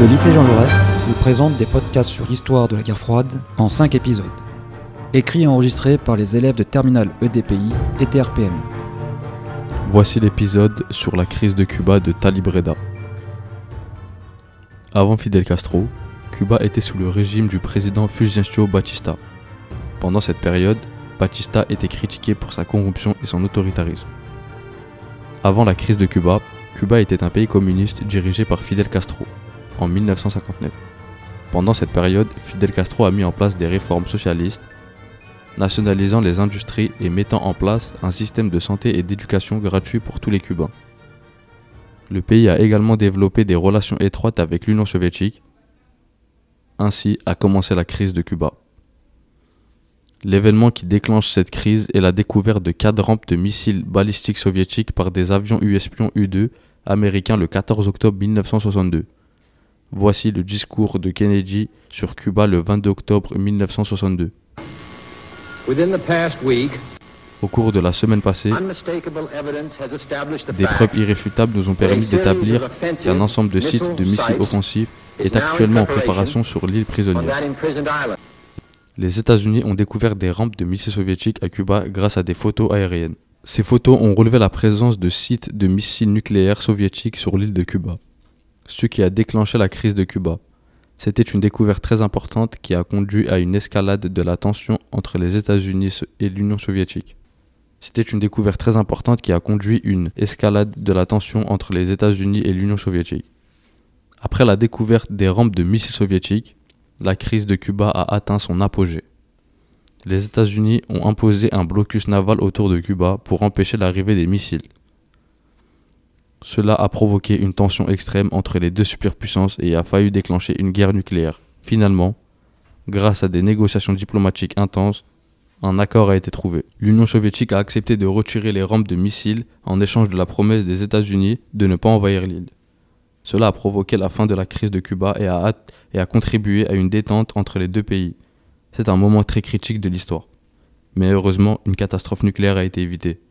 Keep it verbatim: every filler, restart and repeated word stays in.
Le lycée Jean Jaurès vous présente des podcasts sur l'histoire de la guerre froide en cinq épisodes. Écrits et enregistrés par les élèves de Terminale E D P I et T R P M. Voici l'épisode sur la crise de Cuba de Talib Reda. Avant Fidel Castro, Cuba était sous le régime du président Fulgencio Batista. Pendant cette période, Batista était critiqué pour sa corruption et son autoritarisme. Avant la crise de Cuba, Cuba était un pays communiste dirigé par Fidel Castro, en dix-neuf cent cinquante-neuf. Pendant cette période, Fidel Castro a mis en place des réformes socialistes, nationalisant les industries et mettant en place un système de santé et d'éducation gratuit pour tous les Cubains. Le pays a également développé des relations étroites avec l'Union soviétique. Ainsi a commencé la crise de Cuba. L'événement qui déclenche cette crise est la découverte de quatre rampes de missiles balistiques soviétiques par des avions U-espions U deux américains le quatorze octobre mille neuf cent soixante-deux. Voici le discours de Kennedy sur Cuba le vingt-deux octobre mille neuf cent soixante-deux. Au cours de la semaine passée, des preuves irréfutables nous ont permis d'établir qu'un ensemble de sites de missiles offensifs est actuellement en préparation sur l'île prisonnière. Les États-Unis ont découvert des rampes de missiles soviétiques à Cuba grâce à des photos aériennes. Ces photos ont relevé la présence de sites de missiles nucléaires soviétiques sur l'île de Cuba, ce qui a déclenché la crise de Cuba. C'était une découverte très importante qui a conduit à une escalade de la tension entre les États-Unis et l'Union soviétique. C'était une découverte très importante qui a conduit à une escalade de la tension entre les États-Unis et l'Union soviétique. Après la découverte des rampes de missiles soviétiques, la crise de Cuba a atteint son apogée. Les États-Unis ont imposé un blocus naval autour de Cuba pour empêcher l'arrivée des missiles. Cela a provoqué une tension extrême entre les deux superpuissances et a failli déclencher une guerre nucléaire. Finalement, grâce à des négociations diplomatiques intenses, un accord a été trouvé. L'Union soviétique a accepté de retirer les rampes de missiles en échange de la promesse des États-Unis de ne pas envahir l'île. Cela a provoqué la fin de la crise de Cuba et a, et a contribué à une détente entre les deux pays. C'est un moment très critique de l'histoire. Mais heureusement, une catastrophe nucléaire a été évitée.